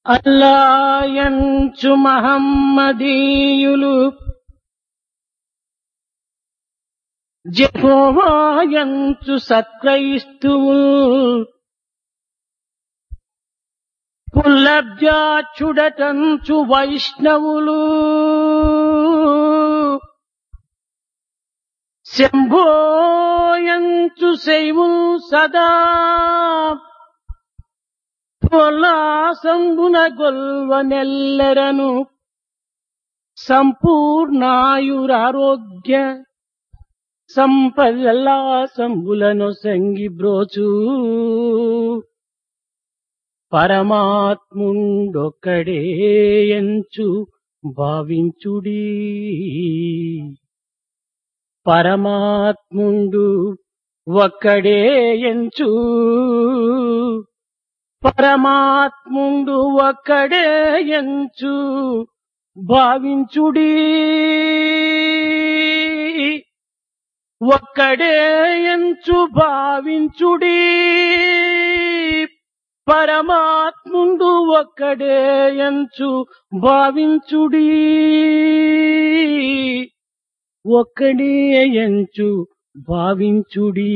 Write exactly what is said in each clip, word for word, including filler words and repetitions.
అల్లాయంచు మహమ్మదీయులు జెహోవాయంచు సత్క్రైస్తువుల్ పుల్లబ్జాచుడటంచు వైష్ణవులు శంభోయంచు శైవుల్ సదా పొలాసంబున గొల్వనెల్లరను సంపూర్ణాయురారోగ్య సంపదల్లాసంబులను సంగి బ్రోచు పరమాత్ముండొక్కడే ఎంచు భావించుడి. పరమాత్ముండు ఒక్కడే ఎంచు పరమాత్ముండు ఒక్కడే ఎంచు భావించుడి. ఒక్కడే ఎంచు భావించుడి. పరమాత్ముండు ఒక్కడే ఎంచు భావించుడి. ఒక్కడే ఎంచు భావించుడి.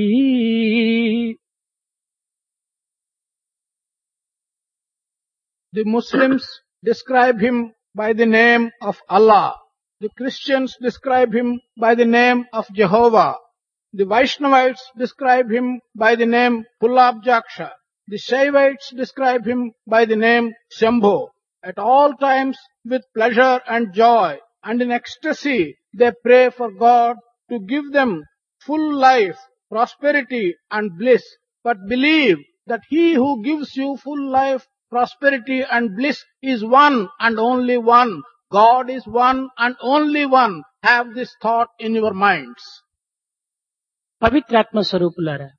The Muslims describe him by the name of Allah. The Christians describe him by the name of Jehovah. The Vaishnavites describe him by the name Pullabjaksha. The Shaivites describe him by the name Shambho. At all times, with pleasure and joy and in ecstasy, they pray for God to give them full life, prosperity and bliss. But believe that he who gives you full life, prosperity and bliss is one and only one. God is one and only one. Have this thought in your minds. పవిత్రాత్మ స్వరూపులారా,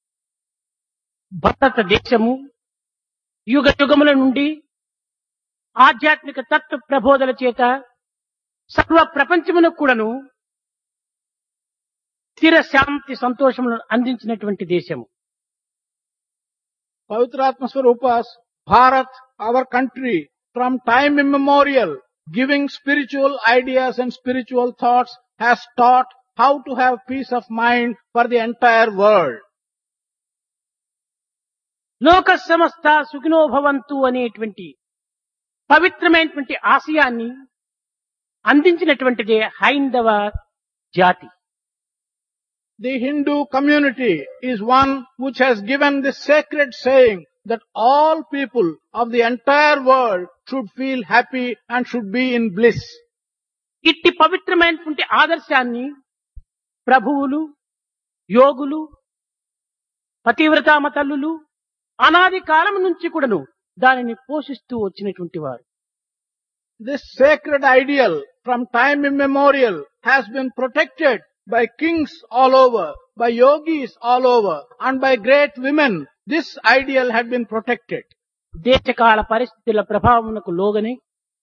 భారతదేశము యుగ యుగముల నుండి ఆధ్యాత్మిక తత్వ ప్రబోధల చేత సర్వ ప్రపంచమునకు కూడాను స్థిర శాంతి సంతోషములను అందించినటువంటి దేశము. Pavitratma Swarupas, Bharat, our country, from time immemorial, giving spiritual ideas and spiritual thoughts, has taught how to have peace of mind for the entire world. లోక సమస్త సుఖినో భవంతు అనేటువంటి పవిత్రమైనటువంటి ఆశయాన్ని అందించినటువంటిదే హైందవ జాతి. The Hindu community is one which has given this sacred saying that all people of the entire world should feel happy and should be in bliss. ఇట్టి పవిత్రమైనటువంటి ఆదర్శాన్ని ప్రభువులు, యోగులు, పతివ్రతామ తల్లులు అనాది కాలం నుంచి కూడాను దానిని పోషిస్తూ వచ్చినటువంటి వారు. This sacred ideal from time immemorial has been protected by kings all over, by yogis all over, and by great women. This ideal had been protected. దేశకాల పరిస్థితుల ప్రభావమునకు లోగని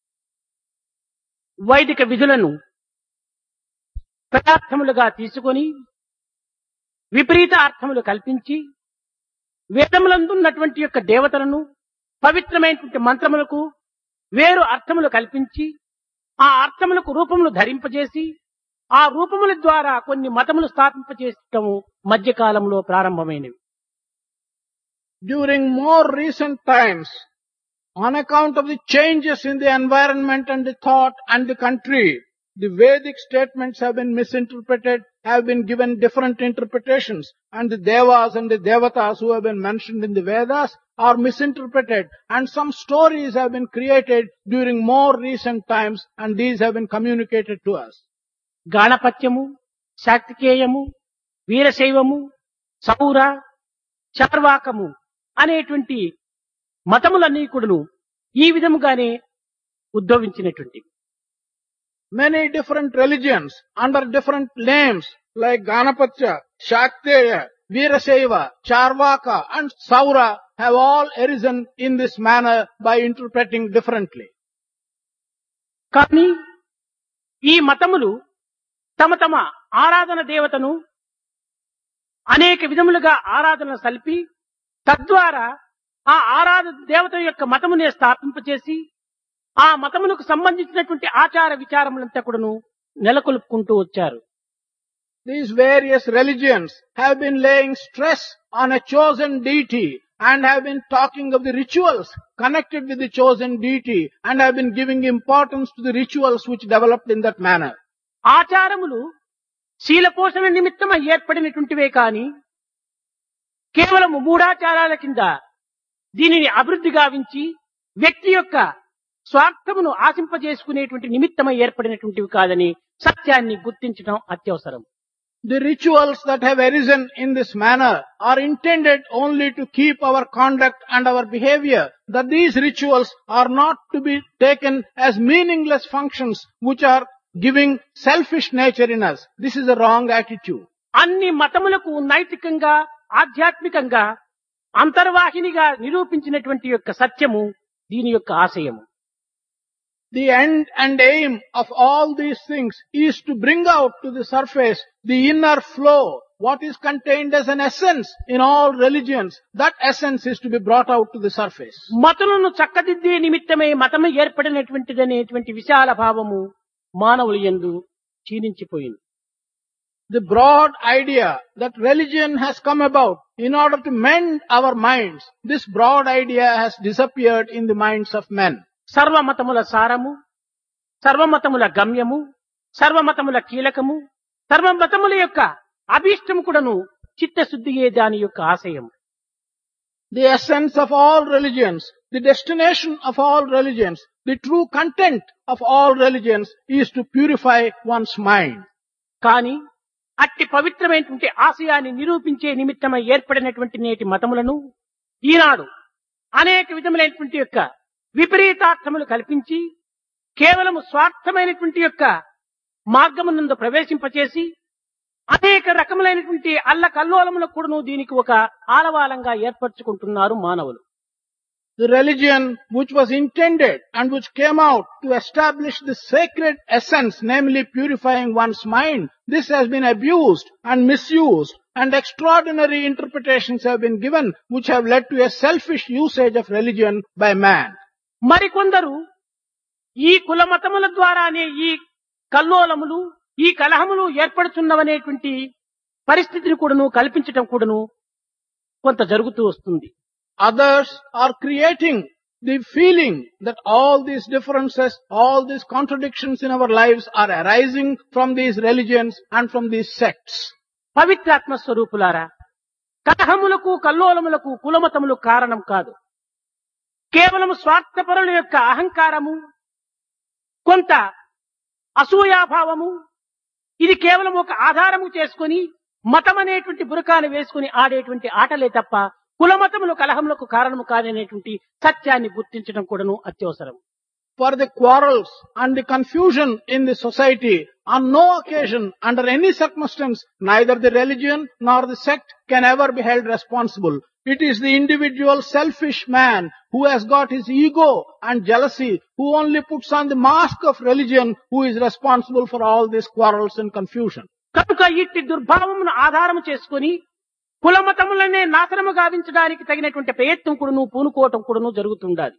వైదిక విధులను పదార్థములుగా తీసుకొని విపరీత అర్థములు కల్పించి వేదములందున్నటువంటి యొక్క దేవతలను పవిత్రమైనటువంటి మంత్రములకు వేరు అర్థములు కల్పించి ఆ అర్థములకు రూపములు ధరింపజేసి ఆ రూపముల ద్వారా కొన్ని మతములు స్థాపింపచేయటము మధ్యకాలంలో ప్రారంభమైనవి. During more recent times, on account of the changes in the environment and the thought and the country, the Vedic statements have been misinterpreted, have been given different interpretations, and the Devas and the Devatas who have been mentioned in the Vedas are misinterpreted, and some stories have been created during more recent times, and these have been communicated to us. గాణపత్యము, శాక్తికేయము, వీరశైవము, సౌర, చార్వాకము అనేటువంటి మతములన్నీ కూడాను ఈ విధముగానే ఉద్భవించినటువంటి Many different religions under different names like Ganapatya, Shakteya, Veerashaiva, Charvaka and Saura have all arisen in this manner by interpreting differently. కానీ ఈ మతములు తమ తమ ఆరాధన దేవతను అనేక విధములుగా ఆరాధన సల్పి తద్వారా ఆ ఆరాధ దేవత యొక్క మతమునే స్థాపింపచేసి ఆ మతమునకు సంబంధించినటువంటి ఆచార విచారములంతా కూడాను నెలకొల్పుకుంటూ వచ్చారు. These various religions have been laying stress on a chosen deity and have been talking of the rituals connected with the chosen deity and have been giving importance to the rituals which developed in that manner. ఆచారములు శీలపోషణ నిమిత్తమై ఏర్పడినటువంటివే కాని కేవలం మూఢాచారాల కింద దీనిని అభివృద్ధి గావించి వ్యక్తి యొక్క స్వార్థమును ఆశింపజేసుకునేటువంటి నిమిత్తమై ఏర్పడినటువంటివి కాదని సత్యాన్ని గుర్తించడం అత్యవసరం. The rituals that have arisen in this manner are intended only to keep our conduct and our behavior, that these rituals are not to be taken as meaningless functions which are giving selfish nature in us. This is a wrong attitude. అన్ని మతములకు నైతికంగా ఆధ్యాత్మికంగా అంతర్వాహినిగా నిరూపించినటువంటి యొక్క సత్యము దీని యొక్క ఆశయము. The end and aim of all these things is to bring out to the surface the inner flow, what is contained as an essence in all religions. That essence is to be brought out to the surface. మతములను చక్కదిద్దే నిమిత్తమే మతము ఏర్పడినటువంటిదనేటువంటి విశాల భావము మానవుల యందు క్షీణించిపోయింది. The broad idea that religion has come about in order to mend our minds, this broad idea has disappeared in the minds of men. సర్వమతముల సారము, సర్వమతముల గమ్యము, సర్వమతముల కీలకము, సర్వమతముల యొక్క అభీష్టము కూడాను చిత్తశుద్ధియే దాని యొక్క ఆశయం. The essence of all religions, the destination of all religions, the true content of all religions is to purify one's mind. కానీ అట్టి పవిత్రమైనటువంటి ఆశయాన్ని నిరూపించే నిమిత్తమై ఏర్పడినటువంటి నేటి మతములను ఈనాడు అనేక విధములైనటువంటి యొక్క విపరీతార్థములు కల్పించి కేవలము స్వార్థమైనటువంటి యొక్క మార్గమునందు ప్రవేశింపచేసి అనేక రకములైనటువంటి అల్లకల్లోలములకు కూడాను దీనికి ఒక ఆలవాలంగా ఏర్పరచుకుంటున్నారు మానవులు. The religion which was intended and which came out to establish the sacred essence, namely purifying one's mind, this has been abused and misused, and extraordinary interpretations have been given which have led to a selfish usage of religion by man. మరికొందరు ఈ కులమతముల ద్వారానే ఈ కల్లోలములు ఈ కలహములు ఏర్పడుతున్నవనేటువంటి పరిస్థితిని కూడాను కల్పించటం కూడాను కొంత జరుగుతూ వస్తుంది. Others are creating the feeling that all these differences, all these contradictions in our lives are arising from these religions and from these sects. పవిత్రాత్మ స్వరూపులారా, కలహములకు కల్లోలములకు కులమతములు కారణం కాదు. కేవలం స్వార్థపరుల యొక్క అహంకారము, కొంత అసూయాభావము, ఇది కేవలం ఒక ఆధారము చేసుకుని మతం అనేటువంటి బురకాను వేసుకుని ఆడేటువంటి ఆటలే తప్ప కులమతములు కలహములకు కారణము కాదనేటువంటి సత్యాన్ని గుర్తించడం కూడాను అత్యవసరం. For the quarrels and the confusion in the society, on no occasion, under any circumstance, neither the religion nor the sect can ever be held responsible. It is the individual selfish man who has got his ego and jealousy, who only puts on the mask of religion, who is responsible for all these quarrels and confusion. కనుక ఇట్టి దుర్భావమును ఆధారము చేసుకుని కులమతములనే నాశనము గావించడానికి తగినటువంటి ప్రయత్నం కూడాను పూనుకోవటం కూడాను జరుగుతుండాలి.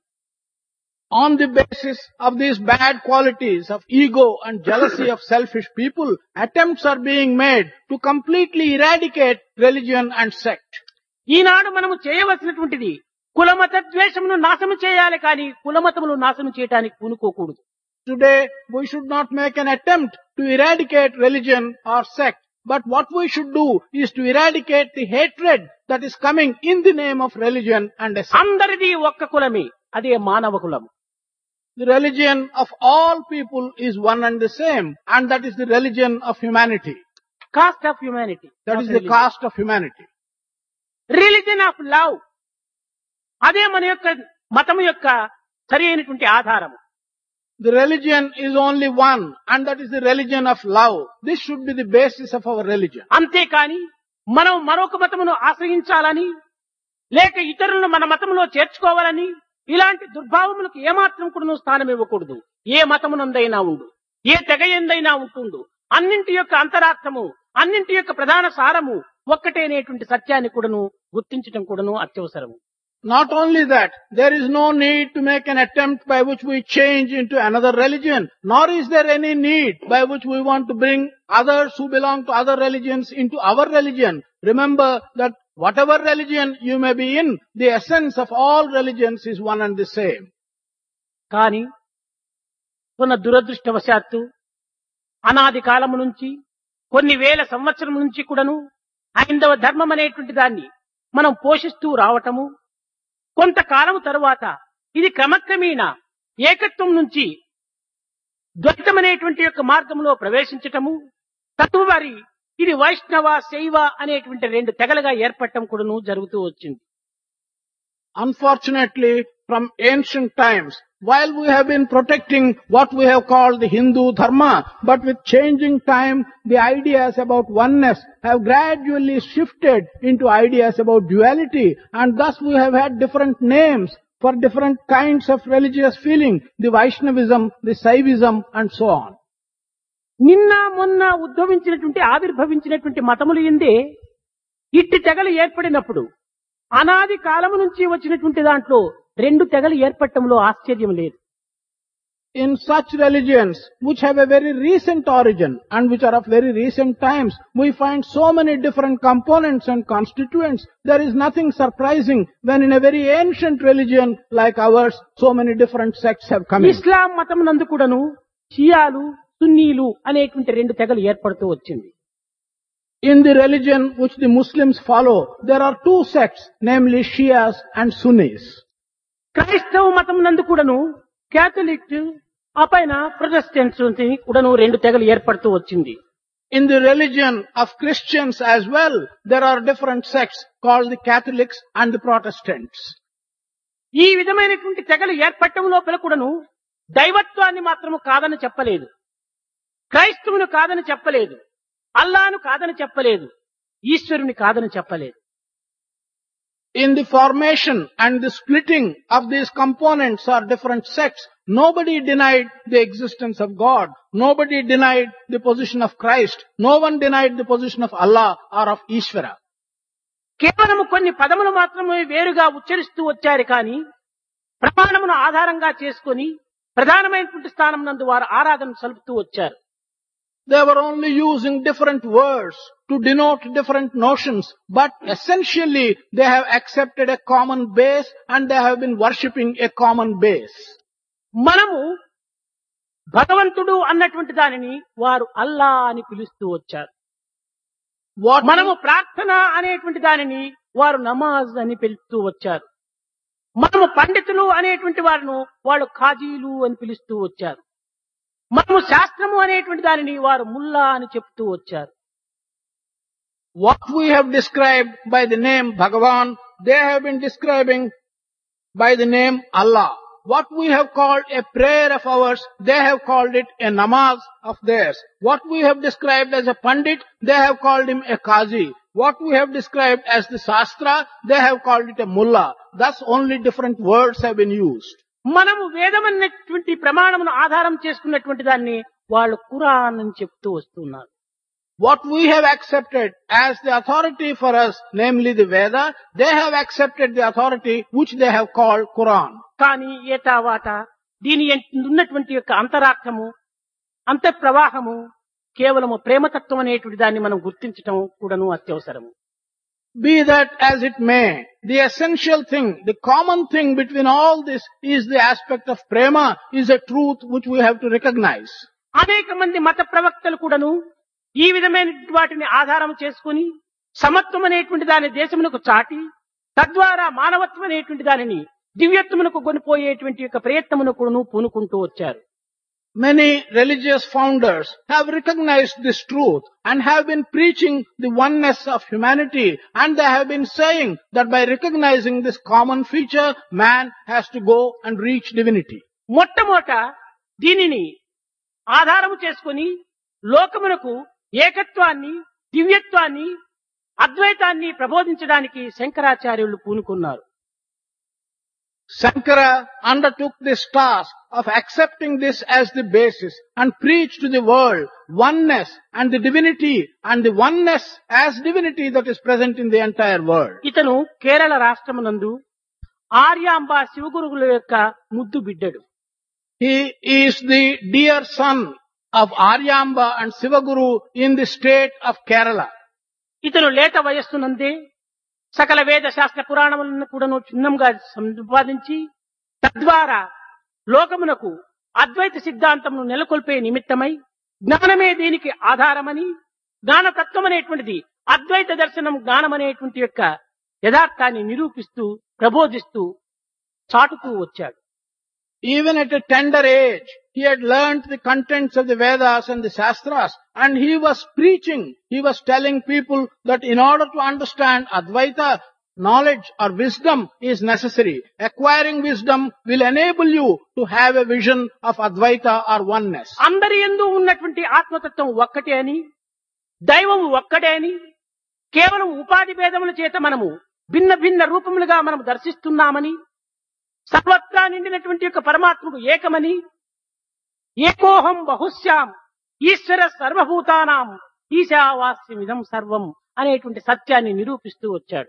On the basis of these bad qualities of ego and jealousy of selfish people, attempts are being made to completely eradicate religion and sect. ఈనాడు మనము చేయవలసినటువంటిది కులమత ద్వేషమును నాశనం చేయాలి కానీ కులమతమును నాశనం చేయడానికి పూనుకోకూడదు. Today, we should not make an attempt to eradicate religion or sect, but what we should do is to eradicate the hatred that is coming in the name of religion and a sect. అందరిది ఒక్క కులమే, అదే మానవ కులం. The religion of all people is one and the same, and that is the religion of humanity. Caste of humanity, That is the caste of humanity. Religion of love, అదే మన యొక్క మతము యొక్క సరి అయినటువంటి ఆధారము. The religion is only one, and that is the religion of love. This should be the basis of our religion. అంతేకాని మనం మరొక మతమును ఆశ్రయించాలని లేక ఇతరులను మన మతంలో చేర్చుకోవాలని ఇలాంటి దుర్భావములకు ఏమాత్రం కూడా స్థానం ఇవ్వకూడదు. ఏ మతమునందైనా ఉండు, ఏ తెగ ఎందైనా ఉంటుండు, అన్నింటి యొక్క అంతరార్థము, అన్నింటి యొక్క ప్రధాన సారము ఒక్కటేనేటువంటి సత్యాన్ని కూడాను గుర్తించడం కూడాను అత్యవసరము. Not only that, there is no need to make an attempt by which we change into another religion, nor is there any need by which we want to bring others who belong to other religions into our religion. Remember that whatever religion you may be in, the essence of all religions is one and the same. కానీ కొన్న దురదృష్టవశాత్తు అనాది కాలము నుంచి కొన్ని వేల సంవత్సరం నుంచి కూడాను హైందవ ధర్మం అనేటువంటి దాన్ని మనం పోషిస్తూ రావటము, కొంతకాలం తరువాత ఇది క్రమక్రమేణా ఏకత్వం నుంచి ద్వైతం అనేటువంటి యొక్క మార్గంలో ప్రవేశించటము, తదుపరి ఇది వైష్ణవ శైవ అనేటువంటి రెండు తెగలుగా ఏర్పడటం కూడాను జరుగుతూ వచ్చింది. Unfortunately, from ancient times, while we have been protecting what we have called the Hindu Dharma, but with changing time, the ideas about oneness have gradually shifted into ideas about duality, and thus we have had different names for different kinds of religious feeling, the Vaishnavism, the Saivism, and so on. నిన్న మొన్న ఉద్భవించినటువంటి ఆవిర్భవించినటువంటి మతములు ఎందే ఇట్టి తెగలు ఏర్పడినప్పుడు అనాది కాలము నుంచి వచ్చినటువంటి దాంట్లో రెండు తెగలు ఏర్పడటంలో ఆశ్చర్యం లేదు. In such religions which have a very recent origin and which are of very recent times, we find so many different components and constituents. There is nothing surprising when in a very ancient religion like ours, so many different sects have come in. ఇస్లాం మతం నందు కూడాను షియాలు సున్నీలు అనేటువంటి రెండు తెగలు ఏర్పడుతూ వచ్చింది. In the religion which the Muslims follow, there are two sects, namely Shias and Sunnis. క్రైస్తవ మతం నందు కూడాను క్యాథలిక్ ఆ పైన ప్రొటెస్టెంట్స్ కూడాను రెండు తెగలు ఏర్పడుతూ వచ్చింది. In the religion of Christians as well, there are different sects called the Catholics and the Protestants. ఈ విధమైనటువంటి తెగలు ఏర్పడటం లోపల కూడాను దైవత్వాన్ని మాత్రము కాదని చెప్పలేదు, క్రైస్తవుని కాదని చెప్పలేదు, అల్లాను కాదని చెప్పలేదు, ఈశ్వరుని కాదని చెప్పలేదు. In the formation and the splitting of these components or different sects, nobody denied the existence of God. Nobody denied the position of Christ. No one denied the position of Allah or of Ishvara. కేవలము కొన్ని పదములు మాత్రమే వేరుగా ఉచ్చరిస్తూ వచ్చారు కానీ ప్రమాణమును ఆధారంగా చేసుకొని ప్రధానమైనటువంటి స్థానం నందు వారు ఆరాధన సలుపుతూ వచ్చారు. They were only using different words to denote different notions, but essentially they have accepted a common base and they have been worshipping a common base. మనము భగవంతుడు అన్నటువంటి దానిని వారు అల్లా అని పిలుస్తూ వచ్చారు. What మనము ప్రార్థన అనేటువంటి దానిని వారు నమాజ్ అని పిలుస్తూ వచ్చారు. మనము పండితులు అనేటువంటి వారిను వాళ్ళు ఖాజీలు అని పిలుస్తూ వచ్చారు. మనము శాస్త్రము అనేటువంటి దానిని వారు ముల్లా అని చెప్తూ వచ్చారు. What we have described by the name Bhagavan, they have been describing by the name Allah. What we have called a prayer of ours, they have called it a namaz of theirs. What we have described as a pandit, they have called him a qazi. What we have described as the Shastra, they have called it a mullah. Thus only different words have been used. మనము వేదం అన్నటువంటి ప్రమాణమును ఆధారం చేసుకున్నటువంటి దాన్ని వాళ్ళు ఖురాన్ అని చెప్తూ వస్తున్నారు. What we have accepted as the authority for us, namely the Veda, they have accepted the authority which they have called Quran. కానీ ఏతావాత దీని ఉన్నటువంటి యొక్క అంతరార్థము అంతఃప్రవాహము కేవలము ప్రేమతత్వం అనేటువంటి దాన్ని మనం గుర్తించటం కూడాను అత్యవసరము. Be that as it may, the essential thing, the common thing between all this is the aspect of prema, is a truth which we have to recognize. అనేక మంది మత ప్రవక్తలు కూడాను ఈ విధమైన వాటిని ఆధారం చేసుకుని సమత్వం అనేటువంటి దాని దేశమునకు చాటి తద్వారా మానవత్వం అనేటువంటి దానిని దివ్యత్వమునకు కొనిపోయేటువంటి యొక్క ప్రయత్నమును కూడాను పూనుకుంటూ వచ్చారు. Many religious founders have recognized this truth and have been preaching the oneness of humanity, and they have been saying that by recognizing this common feature, man has to go and reach divinity. మొట్టమొదట దీనిని ఆధారము చేసుకుని లోకమునకు ఏకత్వాన్ని, దివ్యత్వాన్ని, అద్వైతాన్ని ప్రబోధించడానికి శంకరాచార్యులు పూనుకున్నారు. Shankara undertook this task of accepting this as the basis and preached to the world oneness and the divinity and the oneness as divinity that is present in the entire world. ఇతను కేరళ రాష్ట్రమునందు ఆర్యాంబ శివగురుగుల యొక్క ముద్దు బిడ్డడు. He is the dear son of Aryamba and Sivaguru in the state of Kerala. ఇతను లేత వయస్సునందే సకల వేద శాస్త్ర పురాణములను కూడాను చిన్నంగా సంపాదించి తద్వారా లోకమునకు అద్వైత సిద్ధాంతమును నెలకొల్పే నిమిత్తమై జ్ఞానమే దీనికి ఆధారమని, జ్ఞానతత్వం అనేటువంటిది అద్వైత దర్శనం జ్ఞానం అనేటువంటి యొక్క యథార్థాన్ని నిరూపిస్తూ ప్రబోధిస్తూ చాటుతూ వచ్చాడు. Even at a tender age, he had learnt the contents of the Vedas and the Shastras, and he was preaching, he was telling people that in order to understand Advaita, knowledge or wisdom is necessary. Acquiring wisdom will enable you to have a vision of Advaita or oneness. అందరి యందు ఉన్నటువంటి ఆత్మతత్వం ఒక్కటే అని, దైవం ఒక్కటే అని, కేవలం ఉపాధి భేదముల చేత మనము భిన్న భిన్న రూపములుగా మనం దర్శిస్తున్నామని, సర్వత్రా నిండినటువంటి యొక్క పరమాత్ముడు ఏకమని, ఏకోహం బహుశ్యాం ఈశ్వర సర్వభూతానాం ఈశావాస్యమిదం సర్వం అనేటువంటి సత్యాన్ని నిరూపిస్తూ వచ్చాడు.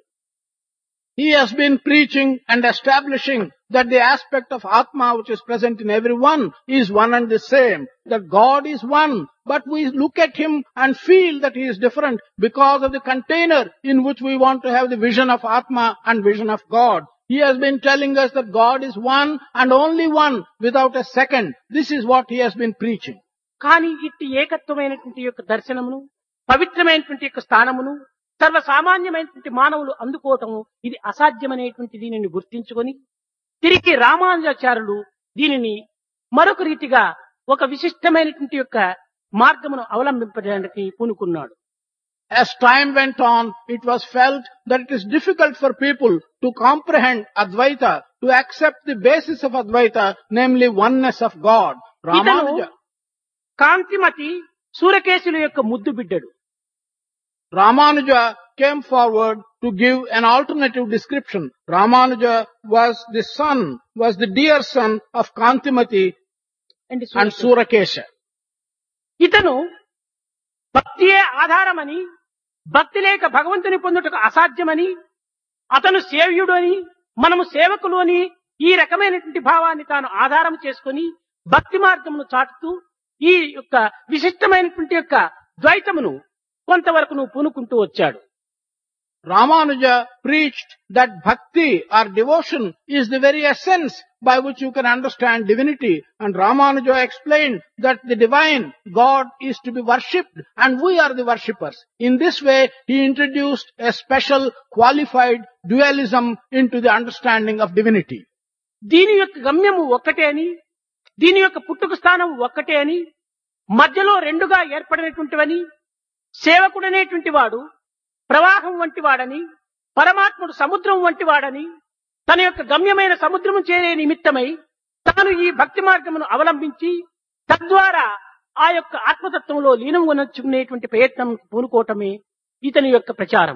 He has been preaching and establishing that the aspect of Atma which is present in everyone is one and the same, that God is one, but we look at him and feel that he is different because of the container in which we want to have the vision of Atma and vision of God. He has been telling us that God is one and only one without a second. This is what he has been preaching. కానీ ఇట్టి ఏకత్వమైనటువంటి యొక్క దర్శనమును, పవిత్రమైనటువంటి యొక్క స్థానమును సర్వసామాన్యమైనటువంటి మానవులు అందుకోవటము ఇది అసాధ్యమనేటువంటి దీనిని గుర్తించుకొని తిరిగి రామానుజాచార్యులు దీనిని మరొక రీతిగా ఒక విశిష్టమైనటువంటి యొక్క మార్గమును అవలంబింపడానికి పూనుకున్నాడు. As time went on, it was felt that it is difficult for people to comprehend Advaita, to accept the basis of Advaita, namely oneness of God. Ramanuja, కాంతిమతి సూరకేశుల యొక్క ముద్దు బిడ్డడు. Ramanuja came forward to give an alternative description. Ramanuja was the son, was the dear son of Kantimati and Surakesha. ఇతను భక్తియే ఆధారమని, భక్తి లేక భగవంతుని పొందుటకు అసాధ్యమని, అతను సేవ్యుడు అని, మనము సేవకులు అని ఈ రకమైనటువంటి భావాన్ని తాను ఆధారం చేసుకుని భక్తి మార్గమును చాటుతూ ఈ యొక్క విశిష్టమైనటువంటి యొక్క ద్వైతమును కొంతవరకు నువ్వు పూనుకుంటూ వచ్చాడు. Ramanuja preached that bhakti or devotion is the very essence by which you can understand divinity, and Ramanuja explained that the divine God is to be worshipped and we are the worshippers. In this way, he introduced a special qualified dualism into the understanding of divinity. దీని యొక్క గమ్యము ఒక్కటే అని, దీని యొక్క పుట్టుక స్థానం ఒక్కటే అని, మధ్యలో రెండుగా ఏర్పడినటువంటివని, సేవకుడనేటువంటి వాడు ప్రవాహం వంటి వాడని, పరమాత్ముడు సముద్రం వంటి వాడని, తన యొక్క గమ్యమైన సముద్రము చేరే నిమిత్తమై తాను ఈ భక్తి మార్గమును అవలంబించి తద్వారా ఆ యొక్క ఆత్మతత్వంలో లీనం కొనొచ్చుకునేటువంటి ప్రయత్నం పూనుకోవటమే ఇతని యొక్క ప్రచారం.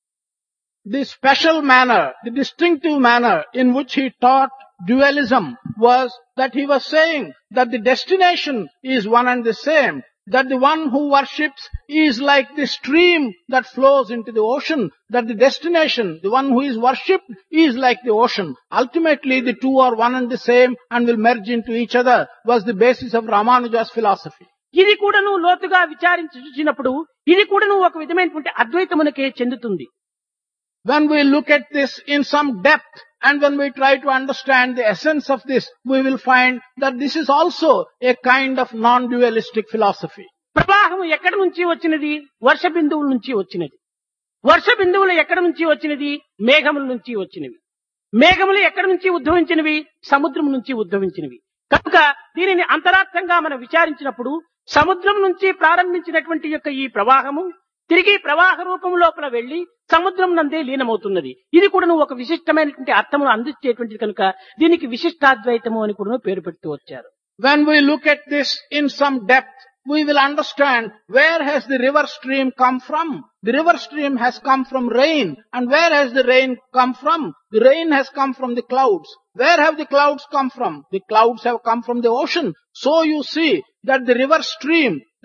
The special manner, the distinctive manner in which he taught dualism was that he was saying that the destination is one and the same, that the one who worships is like the stream that flows into the ocean, that the destination, the one who is worshipped, is like the ocean. Ultimately, the two are one and the same and will merge into each other, was the basis of Ramanuja's philosophy. ఇది కూడాను లోతుగా విచారించి చూసినప్పుడు ఇది కూడాను ఒక విధమైనటువంటి అద్వైతమునకే చెందుతుంది. When we look at this in some depth and when we try to understand the essence of this, we will find that this is also a kind of non-dualistic philosophy. ప్రవాహం ఎక్కడి నుంచి వచ్చినది? వర్ష బిందువుల నుంచి వచ్చినది. వర్ష బిందువులు ఎక్కడి నుంచి వచ్చినది? మేఘముల నుంచి వచ్చినవి. మేఘములు ఎక్కడి నుంచి ఉద్భవించినవి? సముద్రం నుంచి ఉద్భవించినవి. కనుక దీనిని అంతరార్థంగా మనం విచారించినప్పుడు సముద్రం నుంచి ప్రారంభించినటువంటి యొక్క ఈ ప్రవాహము తిరిగి ప్రవాహ రూపం లోపల వెళ్లి సముద్రం నందే లీనమవుతున్నది. ఇది కూడా ఒక విశిష్టమైనటువంటి అర్థమును అందించేటువంటిది కనుక దీనికి విశిష్టాద్వైతము అని కూడా పేరు పెడుతూ వచ్చారు. When we look at this in some depth, we will understand where has the river stream come from. The river stream has come from rain. And where has the rain come from? The rain has come from the clouds. Where have the clouds come from? The clouds have come from the ocean. So you see that the river stream,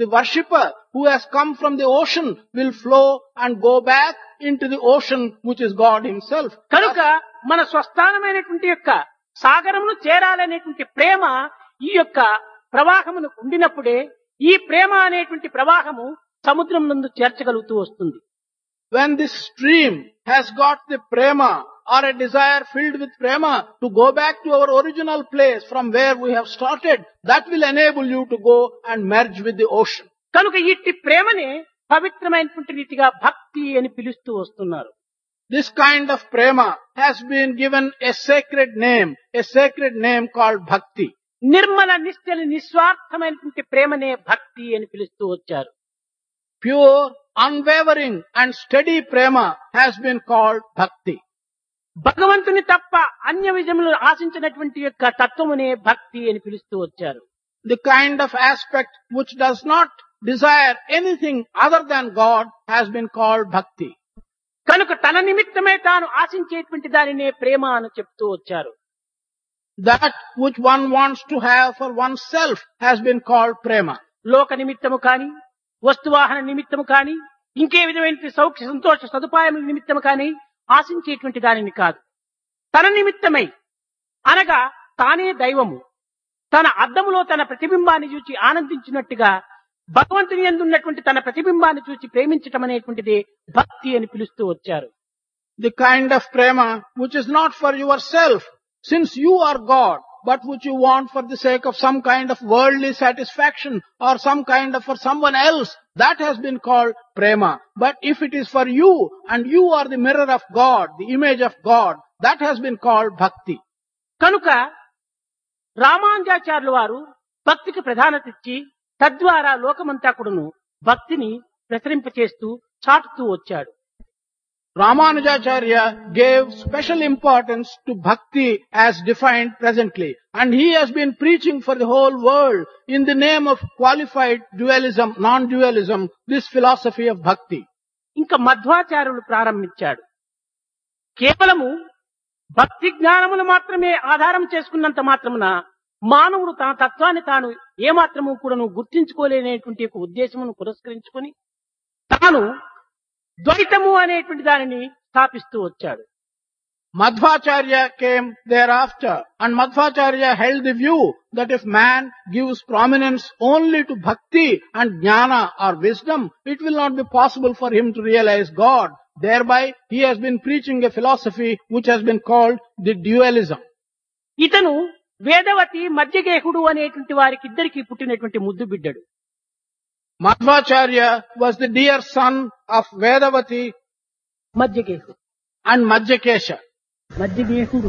the worshipper who has come from the ocean will flow and go back into the ocean, which is God himself. కనుక మన స్వస్థానమైనటువంటి యొక్క సాగరమును చేరాలనేటువంటి ప్రేమ ఈ యొక్క ప్రవాహమును ఉండినప్పుడే ఈ ప్రేమ అనేటువంటి ప్రవాహము సముద్రం నందు చేర్చగలుగుతూ వస్తుంది. When this stream has got the prema or a desire filled with prema to go back to our original place from where we have started, that will enable you to go and merge with the ocean. కనుక ఇట్టి ప్రేమనే పవిత్రమైనటువంటి రీతిగా భక్తి అని పిలుస్తూ వస్తున్నారు. This kind of prema has been given a sacred name, a sacred name called bhakti. Nirmala నిశ్చల నిస్వార్థమైనటువంటి ప్రేమనే భక్తి అని పిలుస్తూ వచ్చారు. Pure, unwavering and steady prema has been called bhakti. భగవంతుని తప్ప అన్య విధములు ఆశించినటువంటి యొక్క తత్వమునే భక్తి అని పిలుస్తూ వచ్చారు. The kind of aspect which does not desire anything other than God has been called bhakti. కనుక తన నిమిత్తమే తాను ఆశించేటువంటి దానినే ప్రేమ అని చెప్తూ వచ్చారు. That which one wants to have for oneself has been called prema. లోక నిమిత్తము కాని, వస్తువాహన నిమిత్తము కాని, ఇంకే విధమైన సౌఖ్య సంతోష సదుపాయం నిమిత్తము కాని ఆశించేటువంటి దానిని కాదు. తన నిమిత్తమై అనగా తానే దైవము, తన అద్దములో తన ప్రతిబింబాన్ని చూచి ఆనందించినట్టుగా భగవంతుని యందు ఉన్నటువంటి తన ప్రతిబింబాన్ని చూచి ప్రేమించటం అనేటువంటిది భక్తి అని పిలుస్తూ వచ్చారు. The kind of prema which is not for yourself, since you are God, but which you want for the sake of some kind of worldly satisfaction or some kind of for someone else, that has been called prema. But if it is for you and you are the mirror of God, the image of God, that has been called bhakti. కనుక రామానుజాచార్యుల వారు భక్తికి ప్రాధాన్యత ఇచ్చి తద్వారా లోకమంతా కూడాను భక్తిని ప్రసరింపచేస్తూ చాటుతూ వచ్చాడు. Ramanujacharya gave special importance to bhakti as defined presently, and he has been preaching for the whole world in the name of qualified dualism, non-dualism, this philosophy of bhakti. ఇంకా మధ్వాచార్యులు ప్రారంభించాడు. కేవలము భక్తి జ్ఞానములు మాత్రమే ఆధారం చేసుకున్నంత మాత్రమున మానవుడు తన తత్వాన్ని తాను ఏమాత్రము కూడాను గుర్తించుకోలేనటువంటి ఒక ఉద్దేశమును పురస్కరించుకొని తాను ద్వైతము అనేటువంటి దానిని స్థాపిస్తూ వచ్చాడు. Madhvacharya came thereafter, and Madhvacharya held the view that if man gives prominence only to bhakti and jnana or wisdom, it will not be possible for him to realize God. Thereby, he has been preaching a philosophy which has been called the dualism. ఇతను వేదవతి మధ్యగేహుడు అనేటువంటి వారికి ఇద్దరికి పుట్టినటువంటి ముద్దు బిడ్డడు. Madhvacharya was the dear son of Vedavati మధ్యగేహుడు and Madhyakesha. మధ్యగేహుడు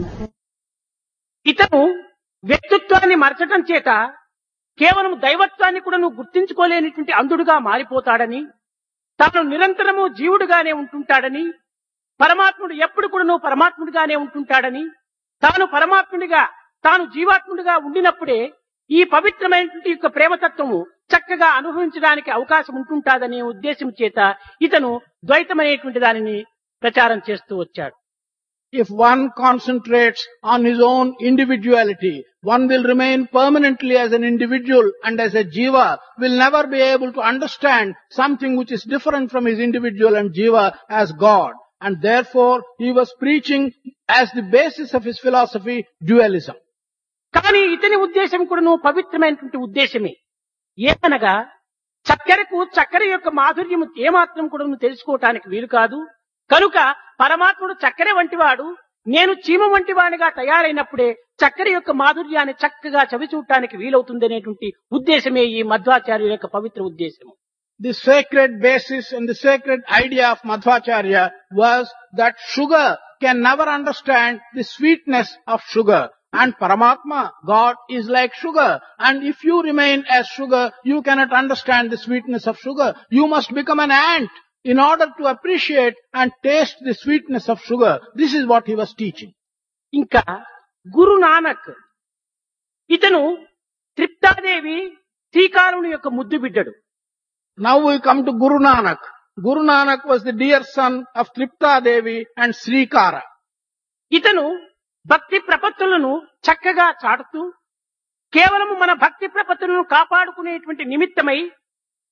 ఇతను వ్యక్తిత్వాన్ని మరచటం చేత కేవలం దైవత్వాన్ని కూడా నువ్వు గుర్తించుకోలేనిటువంటి అంధుడుగా మారిపోతాడని, తాను నిరంతరము జీవుడుగానే ఉంటుంటాడని, పరమాత్ముడు ఎప్పుడు కూడా నువ్వు పరమాత్ముడిగానే ఉంటుంటాడని, తాను పరమాత్ముడిగా తాను జీవాత్ముడిగా ఉండినప్పుడే ఈ పవిత్రమైనటువంటి యొక్క ప్రేమతత్వము చక్కగా అనుభవించడానికి అవకాశం ఉంటుంటాదనే ఉద్దేశం చేత ఇతను ద్వైతమైనటువంటి దానిని ప్రచారం చేస్తూ వచ్చాడు. If one concentrates on his own individuality, one will remain permanently as an individual and as a jiva, will never be able to understand something which is different from his individual and jiva as God. And therefore, he was preaching as the basis of his philosophy, dualism. కానీ ఇతని ఉద్దేశం కూడా పవిత్రమైనటువంటి ఉద్దేశమే. ఏమనగా చక్కెరకు చక్కెర యొక్క మాధుర్యము ఏమాత్రం కూడా తెలుసుకోవటానికి వీలు కాదు. కనుక పరమాత్ముడు చక్కెర వంటివాడు, నేను చీమ వంటి వాడిగా తయారైనప్పుడే చక్కెర యొక్క మాధుర్యాన్ని చక్కగా చవిచూడటానికి వీలవుతుందనేటువంటి ఉద్దేశమే ఈ మధ్వాచార్యుల యొక్క పవిత్ర ఉద్దేశము. The sacred basis and the sacred idea of Madhvacharya was that sugar can never understand the sweetness of sugar. And Paramatma, God, is like sugar. And if you remain as sugar, you cannot understand the sweetness of sugar. You must become an ant in order to appreciate and taste the sweetness of sugar. This is what he was teaching. ఇంకా గురు నానక్ ఇతను త్రిప్తాదేవి శ్రీకారుని యొక్క ముద్దు బిడ్డడు. Now we come to Guru Nanak. Guru Nanak was the dear son of Tripta Devi and Srikara. ఇతను భక్తి ప్రపత్తులను చక్కగా చాటుతూ కేవలము మన భక్తి ప్రపత్తులను కాపాడుకునేటువంటి నిమిత్తమై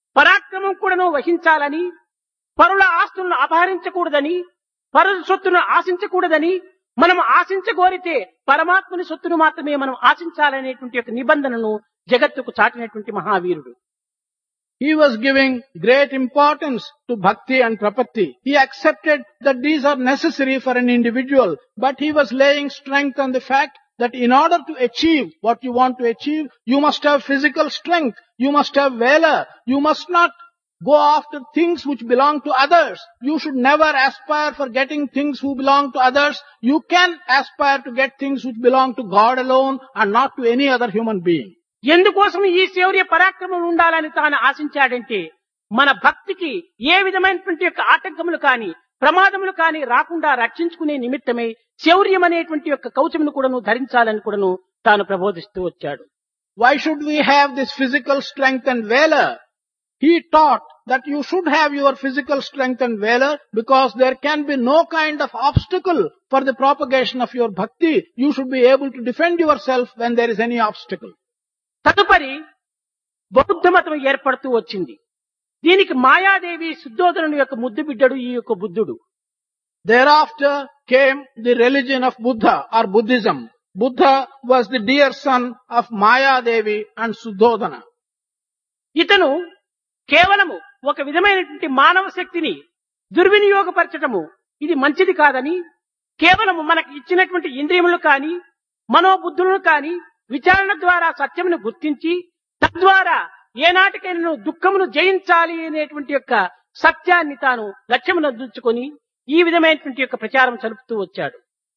పరాక్రమం కూడాను వహించాలని, పరుల ఆస్తులను అపహరించకూడదని, పరుల సొత్తును ఆశించకూడదని, మనం ఆశించగోరితే పరమాత్మని సొత్తును మాత్రమే మనం ఆశించాలనేటువంటి ఒక నిబంధనను జగత్తుకు చాటినటువంటి మహావీరుడు. He was giving great importance to bhakti and prapatti. He accepted that these are necessary for an individual, but he was laying strength on the fact that in order to achieve what you want to achieve, you must have physical strength, you must have valor, you must not go after things which belong to others. You should never aspire for getting things who belong to others. You can aspire to get things which belong to God alone and not to any other human being. ఎందుకోసం ఈ శౌర్య పరాక్రమం ఉండాలని తాను ఆశించాడంటే, మన భక్తికి ఏ విధమైనటువంటి యొక్క ఆటంకములు కాని ప్రమాదములు కాని రాకుండా రక్షించుకునే నిమిత్తమై శౌర్యం అనేటువంటి యొక్క కవచమును కూడాను ధరించాలని కూడాను తాను ప్రబోధిస్తూ వచ్చాడు. Why should we have this physical strength and valor? He taught that you should have your physical strength and valor because there can be no kind of obstacle for the propagation of your bhakti. You should be able to defend yourself when there is any obstacle. తదుపరి బౌద్ధ మతం ఏర్పడుతూ వచ్చింది. దీనికి మాయాదేవి శుద్ధోదనుని యొక్క ముద్దు బిడ్డడు ఈ యొక్క బుద్ధుడు. Thereafter came the religion of Buddha or Buddhism. Buddha was the dear son of Maya Devi and Suddhodana. ఇతను కేవలము ఒక విధమైనటువంటి మానవ శక్తిని దుర్వినియోగపరచటము ఇది మంచిది కాదని, కేవలము మనకు ఇచ్చినటువంటి ఇంద్రియములు కాని మనోబుద్ధులను కాని విచారణ ద్వారా సత్యమును గుర్తించి తద్వారా ఏనాటికైనా దుఃఖమును జయించాలి అనేటువంటి యొక్క సత్యాన్ని తాను లక్ష్యమును అందించుకొని ఈ విధమైనటువంటి యొక్క ప్రచారం జరుపుతూ వచ్చాడు.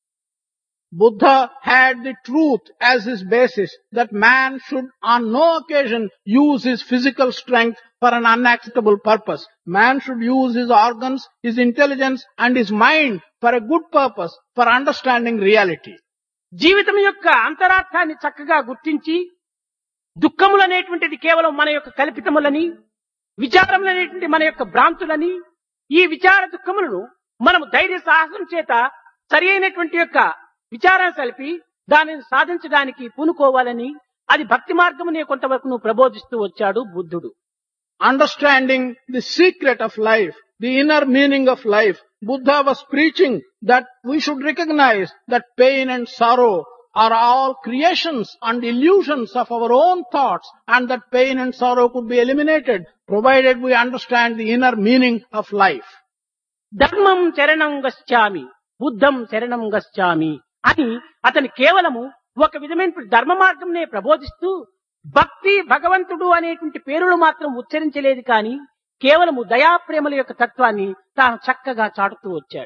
Buddha had the truth as his basis that man should on no occasion use his physical strength for an unacceptable purpose. Man should use his organs, his intelligence and his mind for a good purpose, for understanding reality. జీవితం యొక్క అంతరార్థాన్ని చక్కగా గుర్తించి దుఃఖములు అనేటువంటిది కేవలం మన యొక్క కల్పితములని, విచారములు అనేటువంటి మన యొక్క భ్రాంతులని, ఈ విచార దుఃఖములను మనము ధైర్య సాహసం చేత సరి అయినటువంటి యొక్క విచారణ కలిపి దానిని సాధించడానికి పూనుకోవాలని అది భక్తి మార్గమునే కొంతవరకు ప్రబోధిస్తూ వచ్చాడు బుద్ధుడు. Understanding the secret of life, the inner meaning of life, Buddha was preaching that we should recognize that pain and sorrow are all creations and illusions of our own thoughts, and that pain and sorrow could be eliminated provided we understand the inner meaning of life. ధర్మం శరణం గచ్ఛామి, బుద్ధం శరణం గచ్ఛామి అని అతను కేవలము ఒక విధమైన ధర్మ మార్గంనే ప్రబోధిస్తూ భక్తి భగవంతుడు అనేటువంటి పేరులు మాత్రం ఉచ్చరించలేదు కానీ కేవలము దయాప్రేమల యొక్క తత్వాన్ని తాను చక్కగా చాటుతూ వచ్చాడు.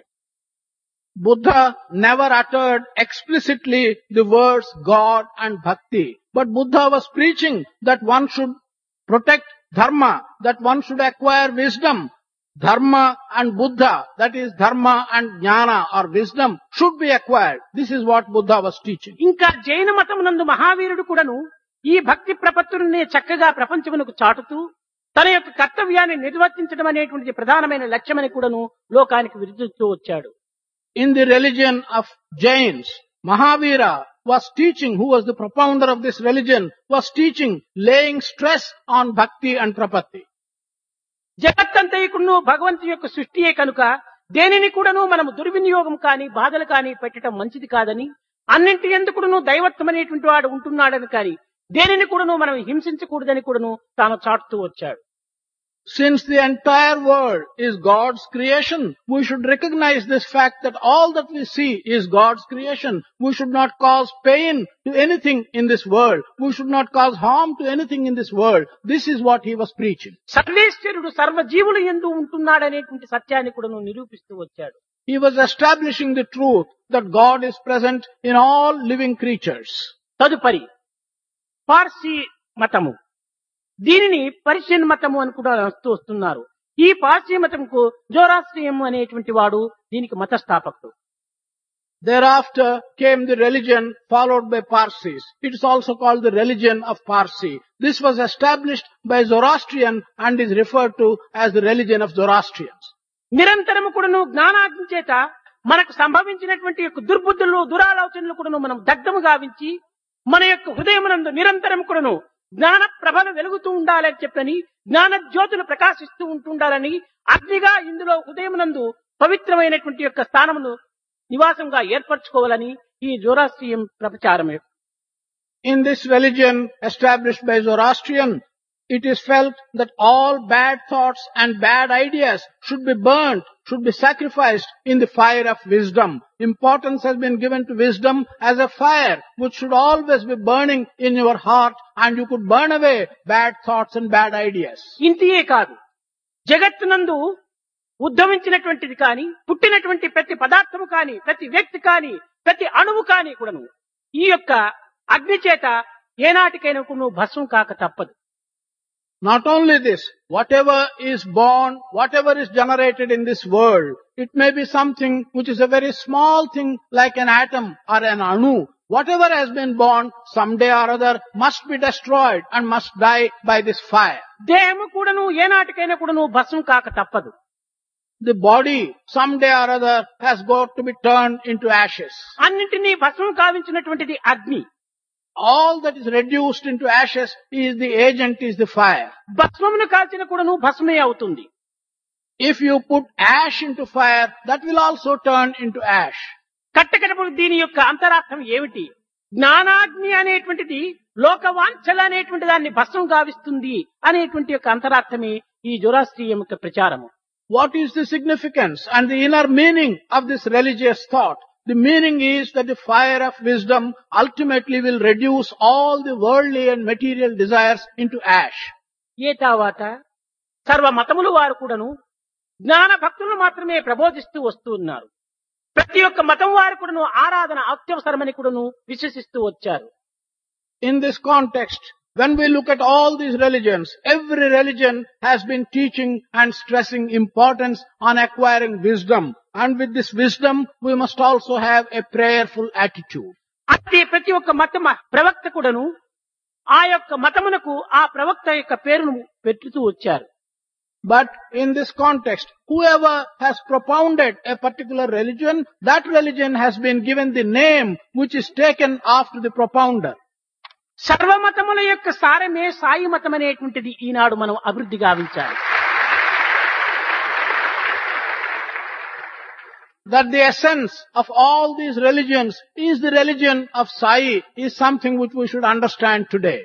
Buddha never uttered explicitly the words God and Bhakti, but Buddha was preaching that one should protect dharma, that one should acquire wisdom. Dharma and Buddha, that is dharma and jnana or wisdom, should be acquired. This is what Buddha was teaching. ఇంకా జైన మతం నందు మహావీరుడు కూడాను ఈ భక్తి ప్రపత్తులనే చక్కగా ప్రపంచమునకు చాటుతూ తన యొక్క కర్తవ్యాన్ని నిర్వర్తించడం అనేటువంటి ప్రధానమైన లక్ష్యమని కూడాను లోకానికి విరుద్దుతూ వచ్చాడు. In the religion of Jains, Mahavira was teaching, who was the propounder of this religion, was teaching, laying stress on bhakti and prapatti. జగత్తంతయుకును భగవంతుని యొక్క సృష్టియే కనుక దేనిని కూడాను మనము దుర్వినియోగం కాని బాధలు కాని పెట్టడం మంచిది కాదని, అన్నింటి ఎందుకును దైవత్వం అనేటువంటి వాడు ఉంటున్నాడని కాని దేనిని కూడాను మనం హింసించకూడదని కూడాను తాను చాటుతూ వచ్చాడు. Since the entire world is God's creation, we should recognize this fact that all that we see is God's creation. We should not cause pain to anything in this world. We should not cause harm to anything in this world. This is what he was preaching. సర్వేశ్వరుడు సర్వజీవులు యందు ఉంటున్నాడనేటువంటి సత్యాన్ని కూడాను నిరూపిస్తూ వచ్చాడు. He was establishing the truth that God is present in all living creatures. తదుపరి పార్సీ మతము, దీనిని Persian మతము అని కూడా వస్తూ వస్తున్నారు. ఈ పార్సీ మతంకు జోరాస్ట్రియం అనేటువంటి వాడు దీనికి మత స్థాపకుడు. Thereafter came the religion followed by Parsis. It is also called the religion of Parsi. This was established by Zoroastrian and is referred to as the religion of Zoroastrians. నిరంతరము కూడాను జ్ఞానాగ్ని చేత మనకు సంభవించినటువంటి యొక్క దుర్బుద్ధులు దురాలోచనలు కూడాను మనం దగ్ధము గావించి మన యొక్క హృదయమునందు నిరంతరం కూడాను జ్ఞాన ప్రభలు వెలుగుతూ ఉండాలని చెప్పని, జ్ఞాన జ్యోతులు ప్రకాశిస్తూ ఉంటుండాలని అగ్నిగా ఇందులో హృదయమునందు పవిత్రమైనటువంటి యొక్క స్థానమును నివాసంగా ఏర్పరచుకోవాలని ఈ జోరాస్ట్రియం ప్రచారం. In this religion established by Zoroastrian, it is felt that all bad thoughts and bad ideas should be burnt, should be sacrificed in the fire of wisdom. Importance has been given to wisdom as a fire which should always be burning in your heart, and you could burn away bad thoughts and bad ideas. ఇంతియే కాదు, జగత్తునందు ఉద్భవించినటువంటిది కాని, పుట్టినటువంటి ప్రతి పదార్థము కాని, ప్రతి వ్యక్తి కాని, ప్రతి అణువు కాని కూడాను ఈ యొక్క అగ్ని చేత ఏనాటికైనా నువ్వు భస్మం కాక తప్పదు. Not only this, whatever is born, whatever is generated in this world, it may be something which is a very small thing like an atom or an anu. Whatever has been born, someday or other must be destroyed and must die by this fire. దేహము కూడాను ఏనాటికైనా కూడాను భస్మం కాక తప్పదు. The body, someday or other, has got to be turned into ashes. అన్నింటినీ భస్మం కావించినటువంటిది అగ్ని. All that is reduced into ashes is the agent, is the fire. భస్మమును కాల్చిన కూడాను భస్మే అవుతుంది. If you put ash into fire, that will also turn into ash. కట్టకడపడు దీని యొక్క అంతరార్థం ఏమిటి? జ్ఞానాగ్ని అనేటువంటిది లోకవాంఛల అనేటువంటి దాన్ని భస్మం గావిస్తుంది అనేటువంటి యొక్క అంతరార్థమే ఈ జోరాస్ట్రియం యొక్క ప్రచారము. What is the significance and the inner meaning of this religious thought? The meaning is that the fire of wisdom ultimately will reduce all the worldly and material desires into ash. ఏ తర్వాత సర్వ మతములు వారు కూడాను జ్ఞాన భక్తులను మాత్రమే ప్రబోధిస్తూ వస్తూ ఉన్నారు. ప్రతి ఒక్క మతం వారు కూడాను ఆరాధన అత్యవసరమని కూడాను విశ్వసిస్తూ వచ్చారు. In this context, when we look at all these religions, every religion has been teaching and stressing importance on acquiring wisdom. And with this wisdom, we must also have a prayerful attitude. అట్టి ప్రతి ఒక్క మత ప్రవక్త కూడాను ఆ యొక్క మతమునకు ఆ ప్రవక్త యొక్క పేరును పెట్టుతూ వచ్చారు. But in this context, whoever has propounded a particular religion, that religion has been given the name which is taken after the propounder. సర్వమతముల యొక్క సారమే సాయి మతం అనేటువంటిది ఈనాడు మనం అభివృద్ధి గావించాలి. That the essence of all these religions is the religion of Sai is something which we should understand today.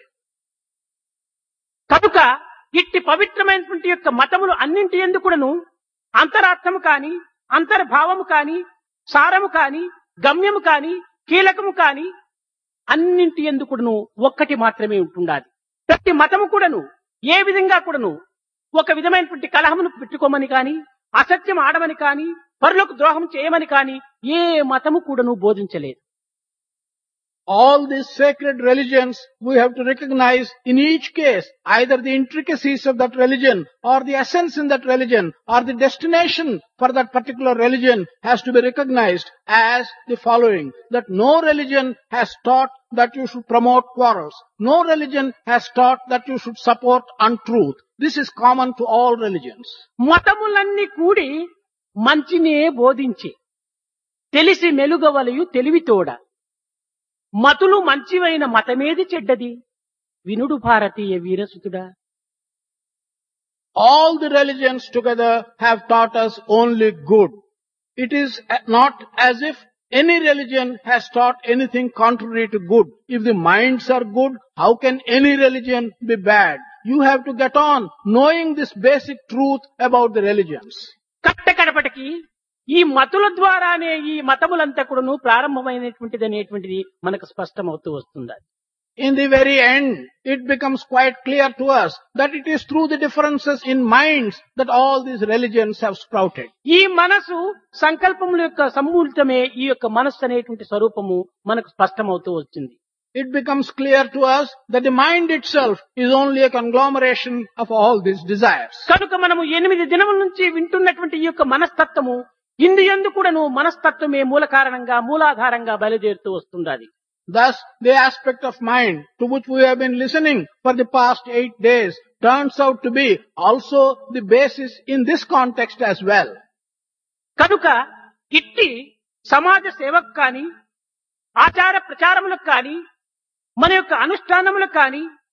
కనుక ఇట్టి పవిత్రమైనటువంటి యొక్క మతములు అన్నింటి యందు కూడాను అంతరార్థము కాని, అంతర్భావము కాని, సారము కాని, గమ్యము కాని, కీలకము కాని అన్నింటి యందు కూడాను ఒక్కటి మాత్రమే ఉంటుండాలి. ప్రతి మతము కూడాను ఏ విధంగా కూడాను ఒక విధమైనటువంటి కలహమును పెట్టుకోమని కాని, అసత్యం ఆడమని కాని, పరులకు ద్రోహం చేయమని కాని ఏ మతము కూడాను బోధించలేదు. All these sacred religions, we have to recognize in each case either the intricacies of that religion or the essence in that religion or the destination for that particular religion has to be recognized as the following: that no religion has taught that you should promote quarrels. No religion has taught that you should support untruth. This is common to all religions. మతములన్నీ కూడి మంచినే బోధించి తెలిసి మెలుగవలయు తెలివితోడ మతులు మంచివైన మతమేది చెడ్డది వినుడు భారతీయ వీరసుతుడా. All the religions together have taught us only good. It is not as if any religion has taught anything contrary to good. If the minds are good, how can any religion be bad? You have to get on knowing this basic truth about the religions. కట్టకడపటికి ఈ మతుల ద్వారానే ఈ మతములంతా కూడాను ప్రారంభమైనటువంటిది అనేటువంటిది మనకు స్పష్టమవుతూ వస్తుంది. In the very end, it becomes quite clear to us that it is through the differences in minds that all these religions have sprouted. ఈ మనసు సంకల్పముల యొక్క సమ్మూలితమే ఈ యొక్క మనస్సు అనేటువంటి స్వరూపము మనకు స్పష్టమవుతూ వచ్చింది. It becomes clear to us that the mind itself is only a conglomeration of all these desires. కనుక మనము ఎనిమిది దినముల నుంచి వింటున్నటువంటి ఈ యొక్క మనస్తత్వము ఇందుయందు కూడాను మనస్తత్వమే మూల కారణంగా మూలాధారంగా బయలుదేరుతూ వస్తుండాలి. Thus, the aspect of mind to which we have been listening for the past eight days turns out to be also the basis in this context as well. కనుక ఇట్టి సమాజ సేవకు కానీ, ఆచార ప్రచారములకు కానీ, మన యొక్క అనుష్ఠానములకు కానీ,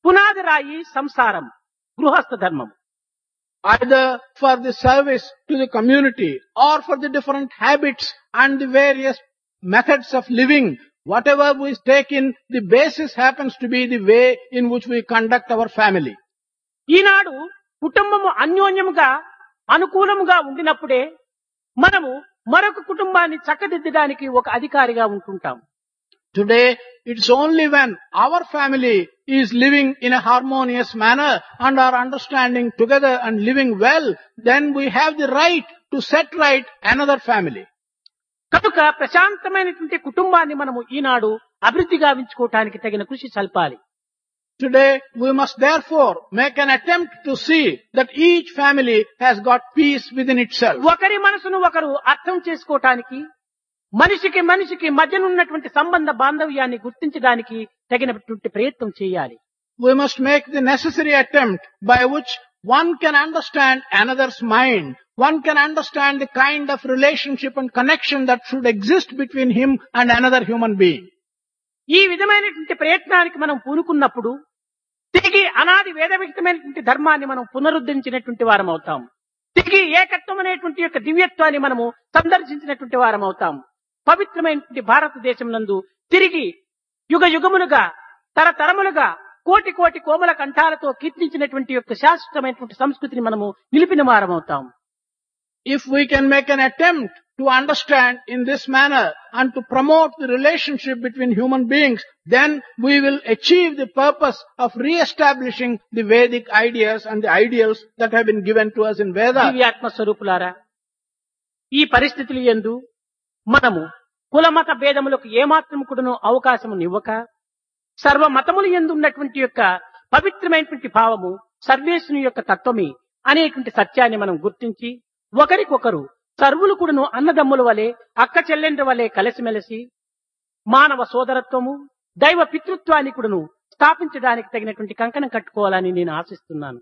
పునాది రాయి సంసారం, గృహస్థ ధర్మం. either for the service to the community or for the different habits and the various methods of living. Whatever we take in, the basis happens to be the way in which we conduct our family. ఈనాడు కుటుంబము అన్యోన్యముగా అనుకూలముగా ఉండినప్పుడే మనము మరొక కుటుంబాన్ని చక్కదిద్దడానికి ఒక అధికారిగా ఉంటుంటాం. Today, it's only when our family is living in a harmonious manner and are understanding together and living well, then we have the right to set right another family. కనుక ప్రశాంతమైనటువంటి కుటుంబాన్ని మనము ఈనాడు అభివృద్ధి గావించుకోవటానికి తగిన కృషి సల్పాలి. Today, we must therefore make an attempt to see that each family has got peace within itself. ఒకరి మనసును ఒకరు అర్థం చేసుకోవటానికి, మనిషికి మనిషికి మధ్యనున్నటువంటి సంబంధ బాంధవ్యాన్ని గుర్తించడానికి తగినటువంటి ప్రయత్నం చేయాలి. We must make the necessary attempt by which one can understand another's mind. One can understand the kind of relationship and connection that should exist between him and another human being. ఈ విధమైనటువంటి ప్రయత్నానికి మనం పూనుకున్నప్పుడు తిరిగి అనాది వేదవిహితమైనటువంటి ధర్మాన్ని మనం పునరుద్ధరించినటువంటి వారం అవుతాం. తిరిగి ఏకత్వం అనేటువంటి యొక్క దివ్యత్వాన్ని మనము సందర్శించినటువంటి వారం అవుతాం. పవిత్రమైనటువంటి భారతదేశం నందు తిరిగి యుగ యుగములుగా తరతరములుగా కోటి కోటి కోమల కంఠాలతో కీర్తించినటువంటి యొక్క శాశ్వతమైనటువంటి సంస్కృతిని మనము నిలిపిన వారం అవుతాం. If we can make an attempt to understand in this manner and to promote the relationship between human beings, then we will achieve the purpose of re-establishing the Vedic ideas and the ideals that have been given to us in Veda. దివ్యాత్మ స్వరూపులారా, ఈ పరిస్థితులు యందు మనము కులమత భేదములకు ఏమాత్రం కూడాను అవకాశము ఇవ్వక సర్వ మతములు యందు ఉన్నటువంటి యొక్క పవిత్రమైనటువంటి భావము సర్వేశ్వరుని యొక్క తత్వమే అనేటువంటి సత్యాన్ని మనం గుర్తించి ఒకరికొకరు సర్వులు కూడాను అన్నదమ్ముల వలె అక్క చెల్లెండ్ర వలె కలిసిమెలిసి మానవ సోదరత్వము దైవ పితృత్వాన్ని కూడాను స్థాపించడానికి తగినటువంటి కంకణం కట్టుకోవాలని నేను ఆశిస్తున్నాను.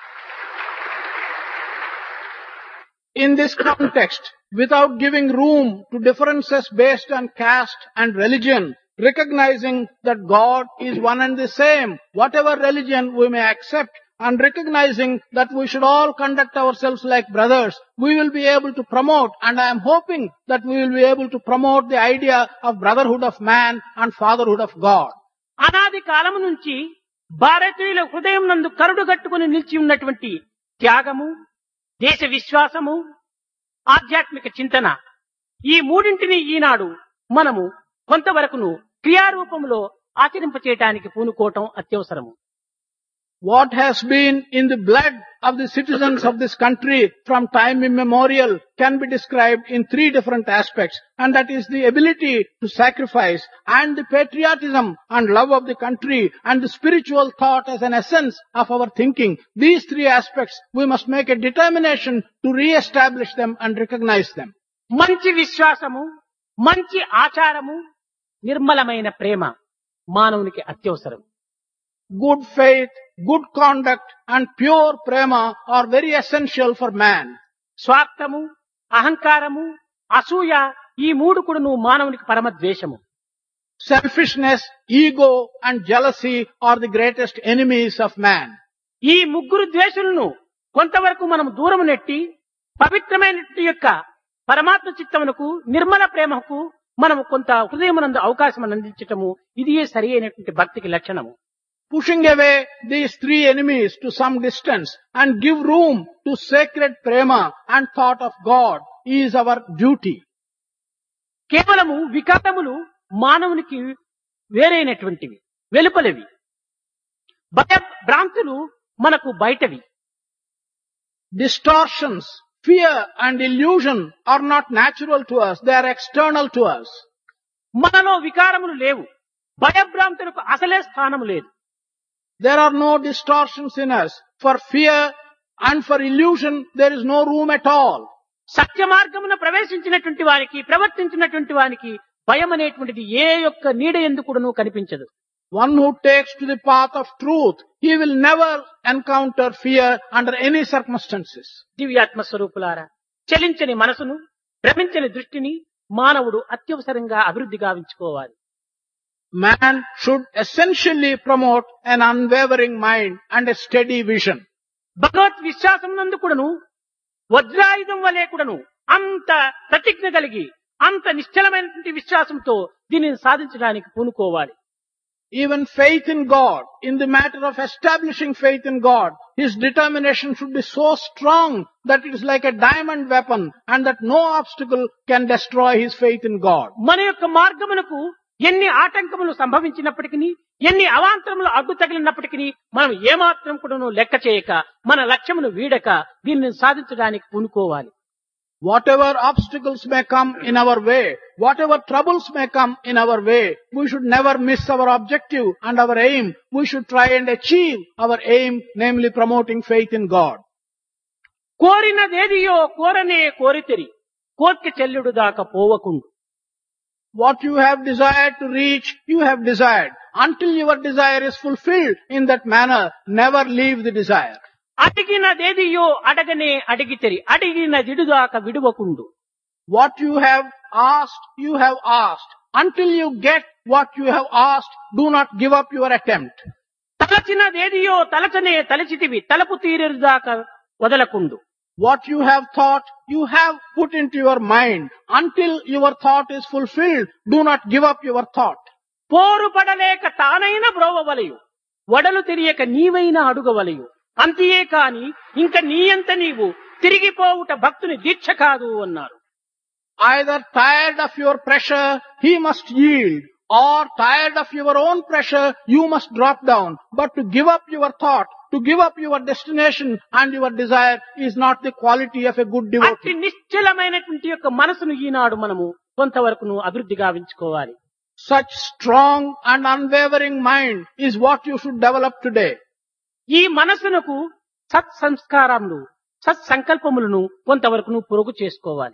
In this context, without giving room to differences based on caste and religion, recognizing that God is one and the same, whatever religion we may accept, and recognizing that we should all conduct ourselves like brothers, we will be able to promote, and I am hoping that we will be able to promote the idea of brotherhood of man and fatherhood of God. అనాది కాలము నుంచి భారతీయుల హృదయం నందు కరుడు కట్టుకుని నిలిచి ఉన్నటువంటి త్యాగము, దేశ విశ్వాసము, ఆధ్యాత్మిక చింతన, ఈ మూడింటిని ఈనాడు మనము కొంతవరకును క్రియారూపంలో ఆచరింపచేయటానికి పూనుకోవటం అత్యవసరము. What has been in the blood of the citizens of this country from time immemorial can be described in three different aspects, and that is the ability to sacrifice and the patriotism and love of the country and the spiritual thought as an essence of our thinking. These three aspects, we must make a determination to re-establish them and recognize them. మంచి విశ్వాసము, మంచి ఆచారము, నిర్మలమైన ప్రేమ మానవునికి అత్యవసరం. Good faith, good conduct and pure prema are very essential for man. స్వార్థము, అహంకారము, అసూయ ఈ మూడు కూడాను మానవునికి పరమ ద్వేషము. Selfishness, ego and jealousy are the greatest enemies of man. ఈ ముగ్గురు ద్వేషులను కొంతవరకు మనం దూరము నెట్టి పవిత్రమైన యొక్క పరమాత్మ చిత్తమునకు నిర్మల ప్రేమకు మనము కొంత హృదయమునందు అవకాశం అందించటము ఇది సరి అయినటువంటి భక్తికి లక్షణము. Pushing away these three enemies to some distance and give room to sacred prema and thought of God is our duty. కేవలము వికారములు మానవునికి వేరైనటువంటివి, వెలుపలవి. భయ భ్రాంతులు మనకు బయటవి. Distortions, fear and illusion are not natural to us, they are external to us. మనలో వికారములు లేవు, భయభ్రాంతులకు అసలే స్థానము లేదు. There are no distortions in us. For fear and for illusion, there is no room at all. సత్య మార్గమున ప్రవేశించినటువంటి వారికి, ప్రవర్తించినటువంటి వారికి భయం అనేటువంటిది ఏ యొక్క నీడ ఎందుకును కనిపించదు. One who takes to the path of truth, he will never encounter fear under any circumstances. దివ్యాత్మ స్వరూపులారా, చలించని మనసును, భ్రమించని దృష్టిని మానవుడు అత్యవసరంగా అభివృద్ధి గావించుకోవాలి. Man should essentially promote an unwavering mind and a steady vision. భగవత్ విశ్వాసం నందు కూడాను వజ్రాయుధం వలె కూడాను అంత ప్రతిజ్ఞ కలిగి అంత నిశ్చలమైనటువంటి విశ్వాసంతో దీనిని సాధించడానికి పూనుకోవాలి. Even faith in God, in the matter of establishing faith in God, his determination should be so strong that it is like a diamond weapon and that no obstacle can destroy his faith in God. మన యొక్క మార్గమునకు ఎన్ని ఆటంకములు సంభవించినప్పటికీ ఎన్ని అవాంతరములు అడ్డు తగిలినప్పటికీ మనం ఏమాత్రం కూడాను లెక్క చేయక మన లక్ష్యమును వీడక దీనిని సాధించడానికి పూనుకోవాలి. Whatever obstacles may come in our way, whatever troubles may come in our way, we should never miss our objective and our aim. We should try and achieve our aim, namely promoting faith in God. కోరినదేదియో కోరనే కోరితిరి కోర్కె చెల్లుడు దాకా పోవకుండు. What you have desired to reach, you have desired. Until your desire is fulfilled in that manner, never leave the desire. అడిగినదేదియో అడగనే అడిగితిరి అడిగినదిడుదాక విడువకుండు. What you have asked, you have asked. Until you get what you have asked, do not give up your attempt. తలచినదేదియో తలచనే తలచితివి తలపు తీరేదాకా వదలకుండు. What you have thought, you have put into your mind. Until your thought is fulfilled, do not give up your thought. పోరు పడలేక తానైన బ్రోవవలయు వడలు తిరియక నీవైన అడుగవలయు అంతియే కాని ఇంక నీయంత నీవు తిరిగిపోవుట భక్తుని దీక్ష కాదు అన్నారు. Either tired of your pressure, he must yield, or tired of your own pressure, you must drop down. But to give up your thought, to give up your destination and your desire is not the quality of a good అతి devotee. నిశ్చలమైనటువంటి యొక్క మనసును ఈనాడు మనము కొంతవరకును అభివృద్ధి గావించుకోవాలి. Such strong and unwavering mind is what you should develop today. ఈ మనసునకు సత్ సంస్కారములు సత్ సంకల్పములను కొంతవరకును పొరుగు చేసుకోవాలి.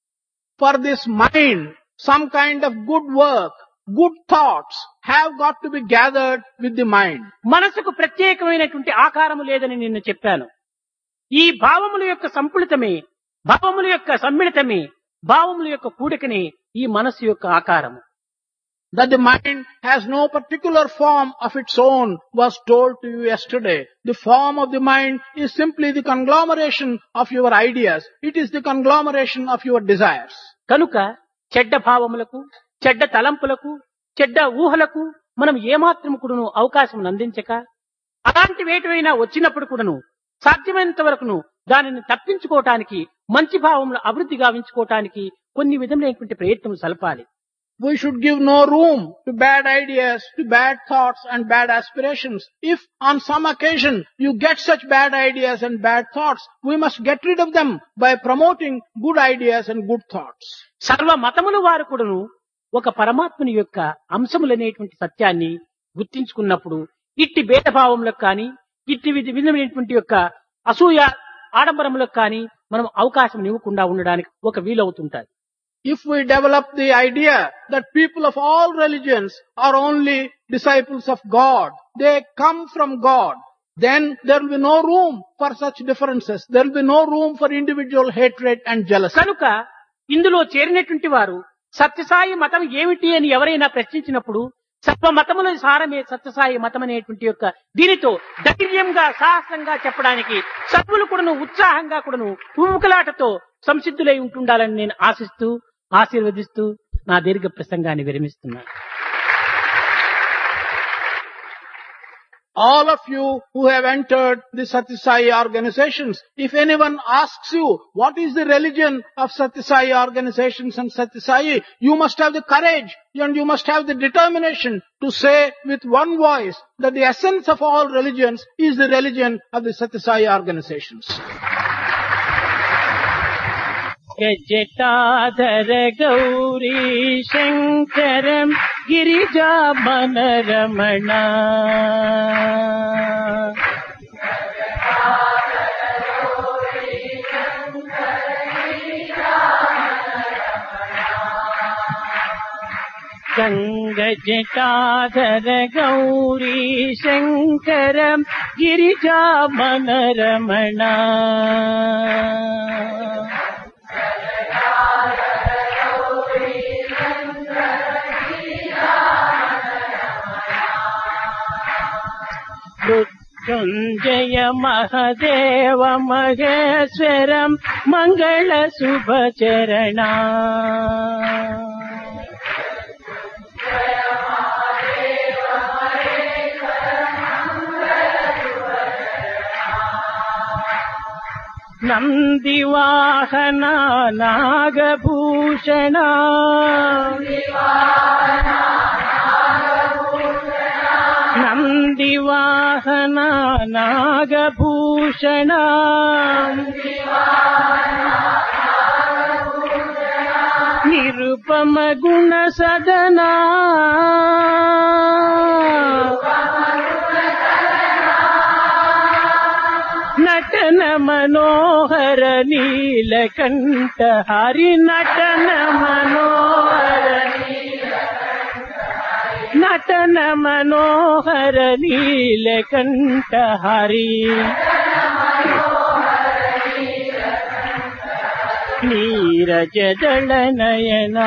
For this mind, some kind of good work, good thoughts have got to be gathered with the mind. మనసుకు ప్రత్యేకమైనటువంటి ఆకారము లేదని నిన్ను చెప్పాను. ఈ భావముల యొక్క సంపుళితమే భావముల యొక్క సమ్మిళితమే భావముల యొక్క కూడికనే ఈ మనసు యొక్క ఆకారము. That the mind has no particular form of its own was told to you yesterday. The form of the mind is simply the conglomeration of your ideas. It is the conglomeration of your desires. కనుక చెడ్డ భావములకు చెడ్డ తలంపులకు చెడ్డ ఊహలకు మనం ఏమాత్రం కూడాను అవకాశం అందించక అలాంటి వేటివైనా వచ్చినప్పుడు కూడాను సాధ్యమైనంత వరకును దానిని తప్పించుకోవటానికి మంచి భావములు అభివృద్ధి గావించుకోవటానికి కొన్ని విధములైనటువంటి ప్రయత్నం సలపాలి. We should give no room to bad ideas, to bad thoughts and bad aspirations. If on some occasion you get such bad ideas and bad thoughts, we must get rid of them by promoting good ideas and good thoughts. సర్వ మతముల వారు కూడాను ఒక పరమాత్మని యొక్క అంశములనేటువంటి సత్యాన్ని గుర్తించుకున్నప్పుడు ఇట్టి భేదభావములకు కానీ ఇట్టి విధమైనటువంటి యొక్క అసూయ ఆడంబరములకు కానీ మనం అవకాశం ఇవ్వకుండా ఉండడానికి ఒక వీలవుతుంటారు. If we develop the idea that people of all religions are only disciples of God, they come from God, then there will be no room for such differences. There will be no room for individual hatred and jealousy. కనుక ఇందులో చేరినటువంటి వారు సత్యసాయి మతం ఏమిటి అని ఎవరైనా ప్రశ్నించినప్పుడు సర్వ మతముల సారమే సత్యసాయి మతం అనేటువంటి యొక్క దీనితో ధైర్యంగా సాహసంగా చెప్పడానికి సర్వులు కూడాను ఉత్సాహంగా కూడాను ఊముకలాటతో సంసిద్ధులై ఉంటుండాలని నేను ఆశిస్తూ ఆశీర్వదిస్తూ నా దీర్ఘ ప్రసంగాన్ని విరమిస్తున్నాను. All of you who have entered the Satyasai organizations, if anyone asks you what is the religion of Satyasai organizations and Satyasai, you must have the courage and you must have the determination to say with one voice that the essence of all religions is the religion of the Satyasai organizations. Jatadhara Gauri Shankaram గిరిజామన Ramana Ganga Jatadhara Gauri Shankaram గిరిజామన Ramana మృత్యుంజయ మహదేవ మహేశ్వరం మంగళ శుభచరణ నందివాహన నాగభూషణ నందివాహన నాగభూషణ నిరుపమ గుణ సదనా నటన మనోహర నీలకంఠ హరి నటన మనోహర నటన మనోహర నీలకంఠ హరి నీరజదళ నయనా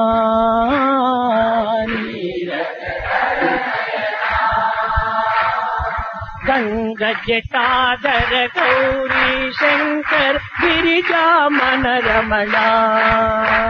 గంగ జటాధర గౌరీ శంకర్ గిరిజామన రమణ